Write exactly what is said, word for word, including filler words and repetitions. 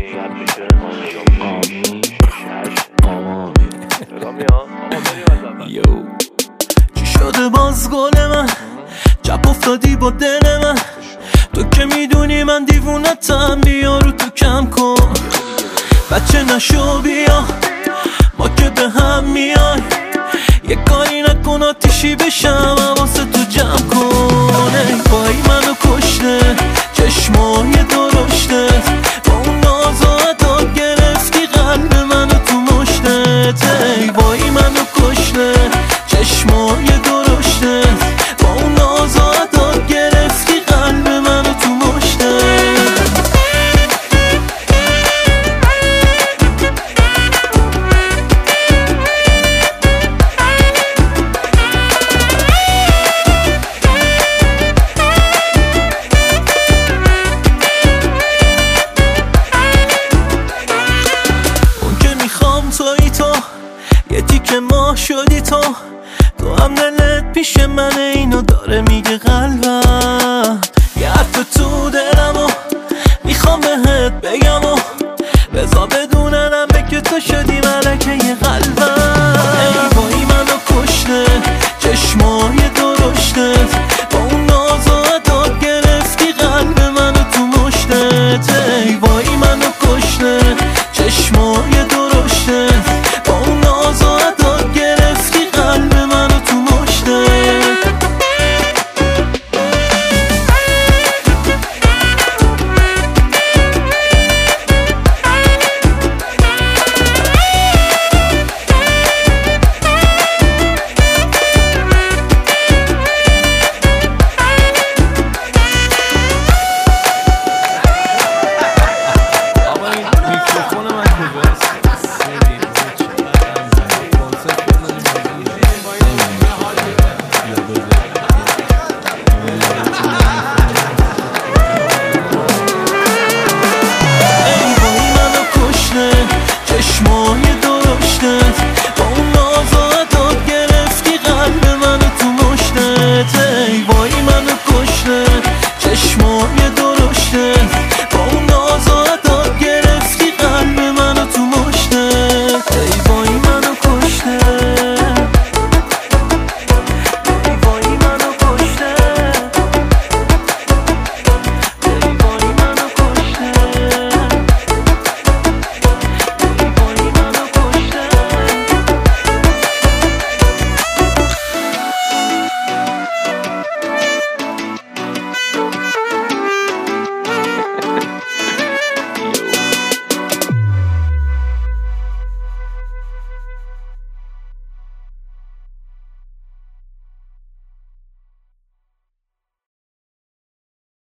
یو چی شده باز گل من چپ افتادی با دل من تو که میدونی من دیوونتم بیا رو تو کم کن بچه نشو بیا ما که به هم میای یه کاری نکن آتیشی بشم حواست تو جمع کن ای پایی منو کشته چشمای درشته با اون ناز و عدا گرفتی قلب منو تو مشتت ای پایی منو کشته چشمای درشته با اون ناز و عدا گرفتی قلب منو تو مشتت توی تو یه تیکه ما شدی تو تو هم دلت پیش من اینو داره میگه قلب